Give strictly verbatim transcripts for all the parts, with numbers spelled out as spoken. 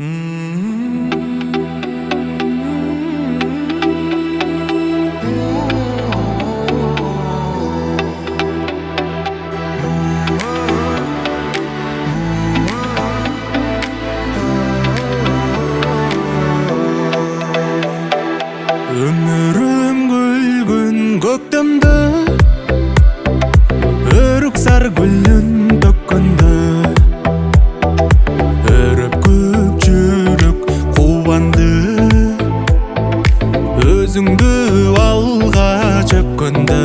Ömürüm gülgün көктемді, өрік сар гүлін төккенді, өріп көп жүрек қуанды, өзіңді алға жөккенді.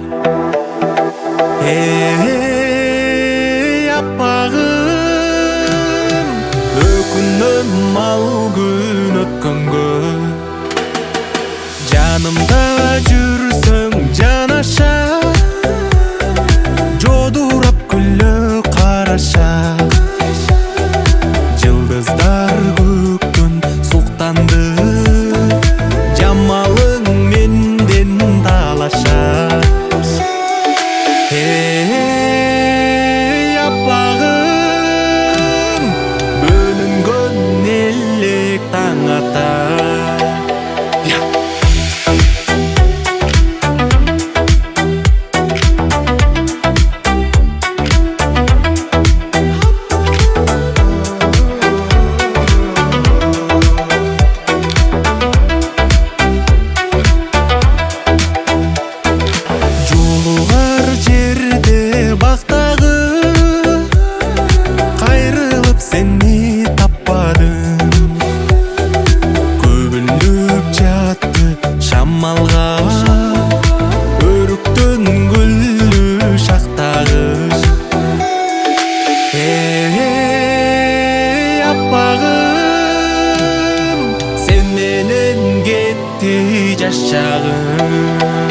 Эй, аппағым, өкінем ал күн өткенге. Жанымда жүрсің жанаша, жодурап күллі қараша. Жылдыздар көктен суқтанды, жамалың менден талаша. Эй, аппағым, бөлінгөн элек таң ата. Seni tappadım, көбүлүп жатты шамалга, өрүктөн гүллү шактагы. Эй, аппагым, сен менен кетти жаш чагым.